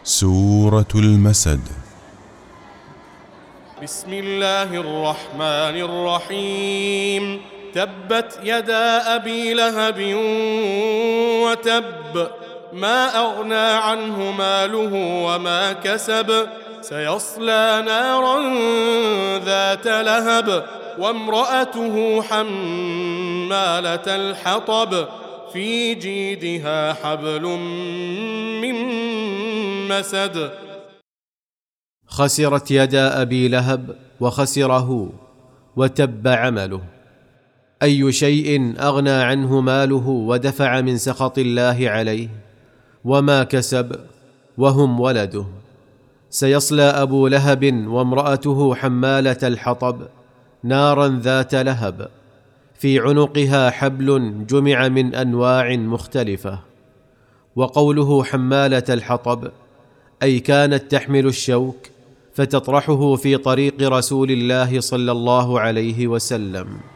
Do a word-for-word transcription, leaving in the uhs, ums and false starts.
سورة المسد. بسم الله الرحمن الرحيم. تبت يدا أبي لهب وتب، ما أغنى عنه ماله وما كسب، سيصلى نارا ذات لهب وامرأته حمالة الحطب في جيدها حبل من مسد. خسرت يدا أبي لهب وخسره وتب عمله. أي شيء أغنى عنه ماله ودفع من سخط الله عليه وما كسب وهم ولده. سيصلى أبو لهب وامرأته حمالة الحطب نارا ذات لهب، في عنقها حبل جمع من أنواع مختلفة. وقوله حمالة الحطب أي كانت تحمل الشوك فتطرحه في طريق رسول الله صلى الله عليه وسلم.